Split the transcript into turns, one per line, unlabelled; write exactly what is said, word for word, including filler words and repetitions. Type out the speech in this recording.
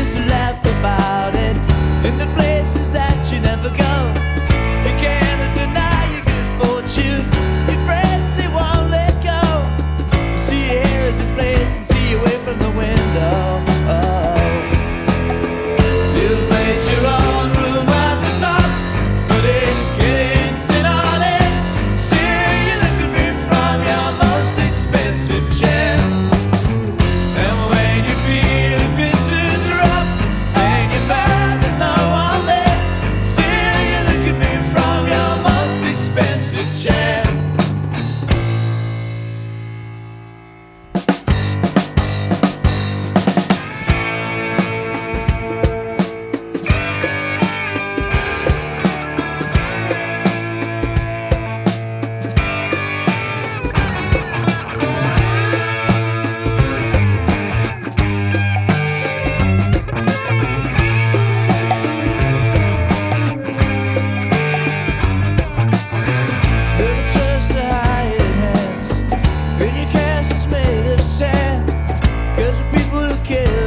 just laugh about it. In the places that you never go, you can't deny your good fortune. Your friends, they won't let go. You see your hair is in place and see you away from the window. Oh. You've made your own room at the top, but it's getting thin on it. Still you look at me from your most expensive chair. And when you feel a bit to drop and you find there's no one there, still you look at me from your most expensive chair. Never trust the hired hands, and your cast is made of sand. 'Cause the people who kill